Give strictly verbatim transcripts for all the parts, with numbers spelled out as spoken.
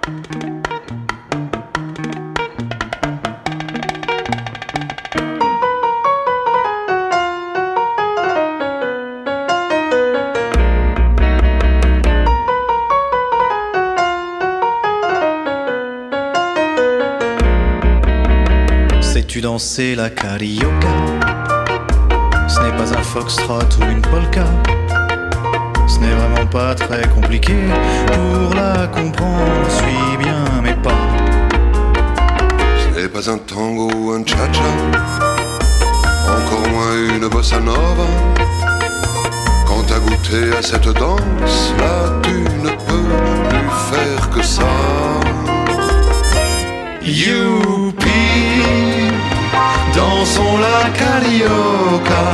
Sais-tu danser la carioca? Ce n'est pas un foxtrot ou une polka. Ce n'est vraiment pas très compliqué. Pour la comprendre, suis bien mes pas. Ce n'est pas un tango ou un cha-cha, encore moins une bossa nova. Quand t'as goûté à cette danse, là tu ne peux plus faire que ça. Youpi, dansons la carioca.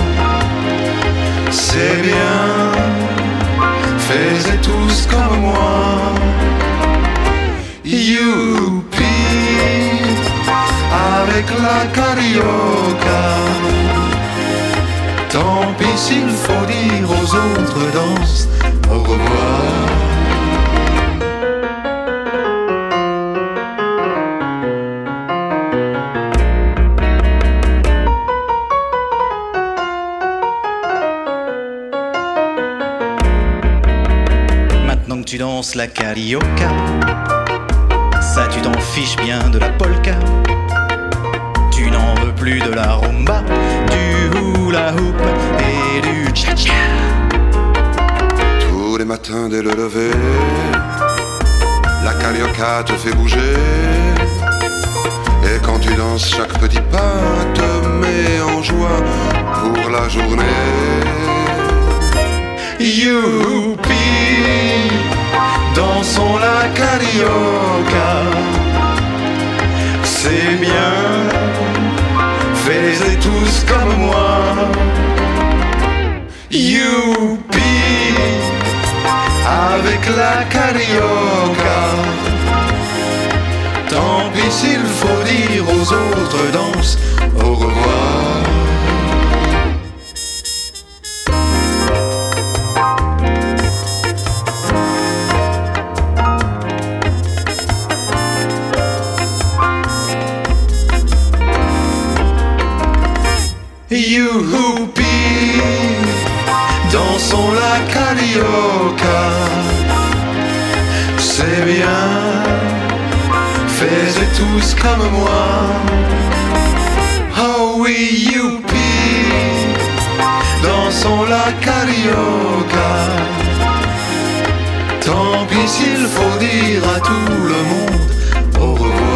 C'est bien, faites tous comme moi. Youpi, avec la carioca. Tant pis s'il faut dire aux autres danses au revoir. Maintenant que tu danses la carioca, ça tu t'en fiches bien de la polka. Tu n'en veux plus de la rumba, du hula hoop et du cha-cha. Tous les matins dès le lever, la carioca te fait bouger. Et quand tu danses, chaque petit pas te met en joie pour la journée. Youpi, dansons la carioca. C'est bien, faites tous comme moi. Youpi, avec la carioca. Tant pis s'il faut dire aux autres danses au revoir. Youpi, dansons la carioca. C'est bien, faites tous comme moi. Oh oui, youpi, dansons la carioca. Tant pis s'il faut dire à tout le monde au revoir.